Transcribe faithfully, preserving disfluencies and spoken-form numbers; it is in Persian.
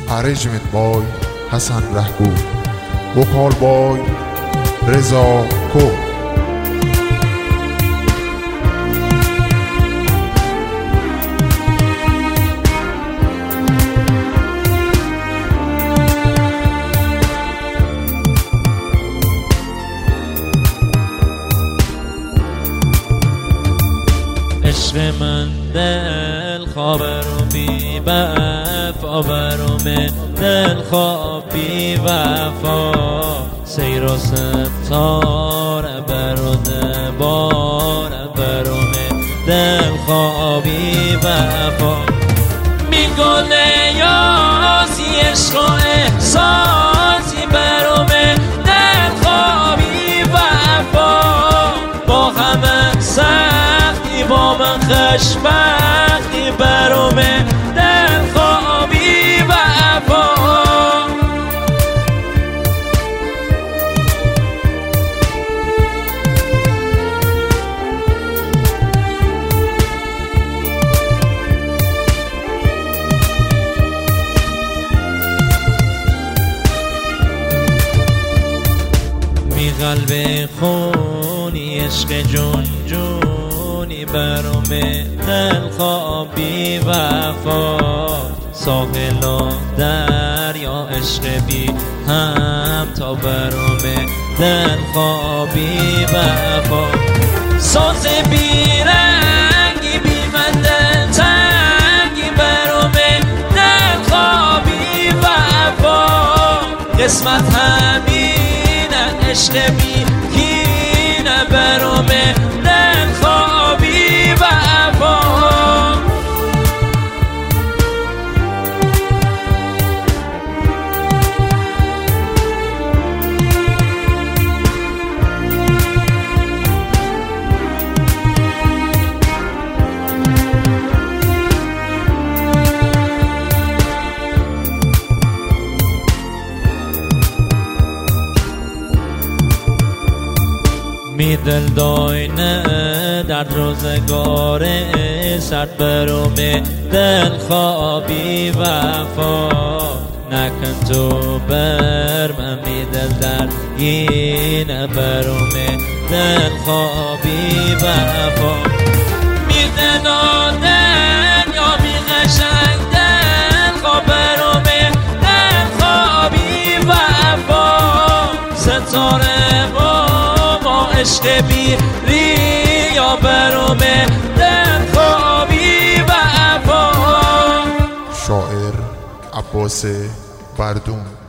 Arrangement boy Hassan Rahgoo, vocal boy Reza Ko. عشق من دل خواب رو بی وفا برم دل خواب بی وفا سیر و ستاره برده بار برم دل خواب بی وفا می گله یاسی عشق و احساسی برم دل خواب بی وفا با همه سختی با من خشبختی برم دل خوابی وفا می قلب خونی عشق جون جونی برم دل خوابی وفا ساحل و دریا عشق بی هم تا برم دل خوابی وفا ساز بی رنگی بی من دل تنگی برم دل خوابی وفا قسمت همینه عشق بی کینه برم دل خوابی وفا می دل داینه در روزگار سرد برم دل خوابی وفا نکن تو بر من می دل در اینه برم دل خوابی وفا می دل آدن یا می قشنگ دل خواب برم دل خوابی وفا ستاره عشق بی ریا برم دل خوابی وفا. شاعر عباس بردون.